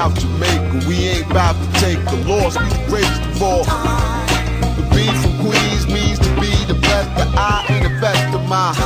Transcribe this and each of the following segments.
South Jamaica, we ain't about to take the loss, we the greatest of all. The B from Queens means to be the best, the I ain't the best of mine.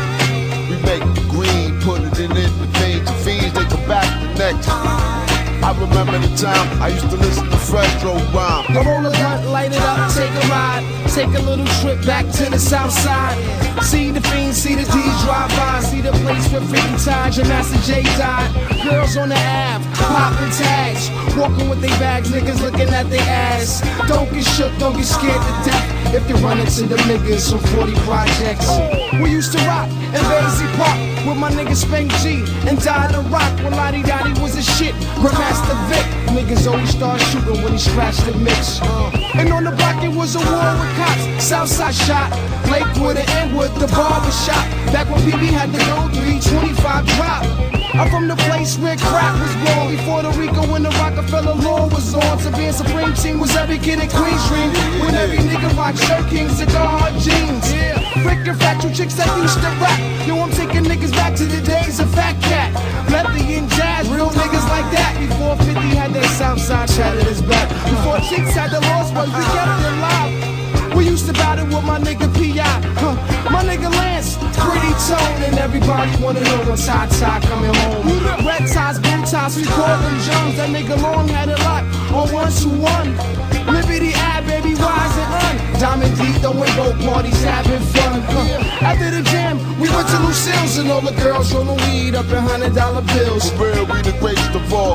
We make the green, put it in the veins of fiends, they come back the next. I remember the time I used to listen to Fredro rhyme. I roll a blunt, light it up, take a ride, take a little trip back to the south side. See the fiends, see the D's drive by, see the place where Freaky Taj and Master J died. Girls on the Ave, popping tags, walking with their bags, niggas looking at their ass. Don't get shook, don't get scared to death if you run into the niggas on 40 projects. We used to rock in Basie Park with my nigga Spank G and Die to Rock when Lottie Dottie was a shit. Grandmaster Vic, niggas always start shooting when he scratched the mix. And on the block it was a war with cops. Southside shot, Lakewood and Inwood, the barber shop. Back when PB had to go 325 drop. I'm from the place where crack was born, before the Rico when the Rockefeller law was on. So being Supreme Team was every kid in Queens dream. When every nigga rock shirt kings, cigar hard jeans. Rick and fat, you chicks that used to rap. Yo, I'm taking niggas back to the days of Fat Cat, Letty and Jazz, real niggas like that. Before 50 had that Southside chat at his back. Before Cheeks had the Lost Boys, we kept it live. We used to battle with my nigga P.I. My nigga Lance, Pretty Tone, and everybody wanna know when Ty coming home. Red ties, blue ties, we call them Jones. That nigga Long had it locked on 121. Liberty Ave, baby, wise and un. Diamond D throwing boat parties, having fun. After the jam, we went to Lucille's and all the girls rolling weed up in $100 bills. For real, we the greatest of all.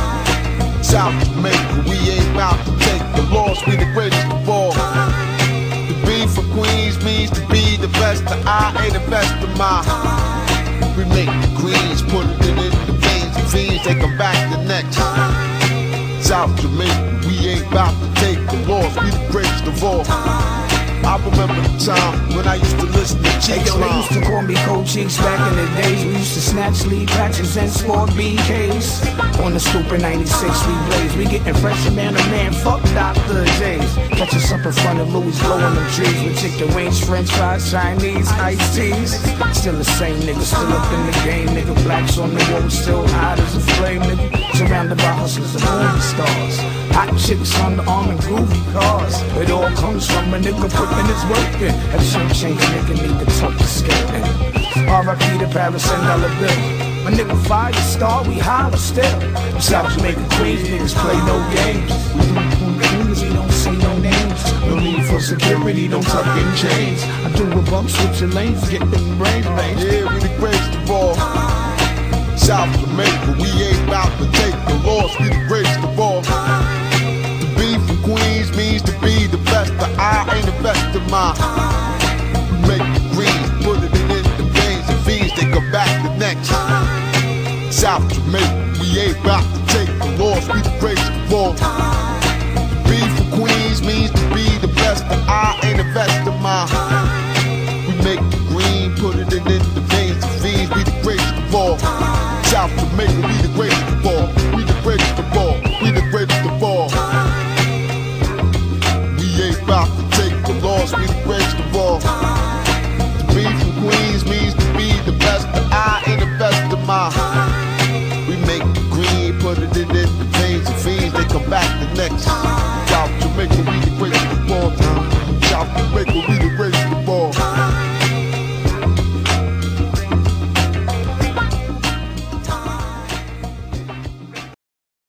South Jamaica, we ain't about to take the loss, we the greatest of all. The B for Queens means to be the best, the I ain't the best of mine. We make the greens, put it in the veins of fiends, they come back the next. South Jamaica, we ain't about to take the loss, we the greatest of all. I remember the time when I used to listen to Cheeks. Hey, yo, they used to call me Cold Cheeks back in the days. We used to snatch lead patches and score BKs. On the scoop in 96 we blaze. We getting fresher man to man, fuck Dr. J's. Catch us up in front of Louis blowing them trees with chicken wings, french fries, Chinese, iced teas. Still the same nigga, still up in the game, nigga. Blacks on the wall, still hot as a flame, nigga. Surrounded by hustlers and movie stars. Hot chicks on the arm and groovy cars. It all comes from a nigga putting his work in. Have some change, nigga need to tuck the skirt in. R.I.P. to Paris and Dollar Bill. My nigga Fire Star, we holler still. South Jamaica Queens, niggas play no games. We don't point fingers, we don't say no names. No need for security, don't tuck in chains. I do a bump, switch your lanes, get them brains banged. Yeah, we the greatest of all. South Jamaica, we ain't about to take the loss, we the greatest of all. The B from Queens means to be the best, the I ain't the best of mine. We make the greens, put it in the veins of fiends, they come back the next. South Jamaica, we ain't about to take the loss, we the greatest of all. The B from Queens means to be the best, the I ain't the best of mine. We make the green, put it in the veins of fiends, we the greatest of all. South Jamaica, we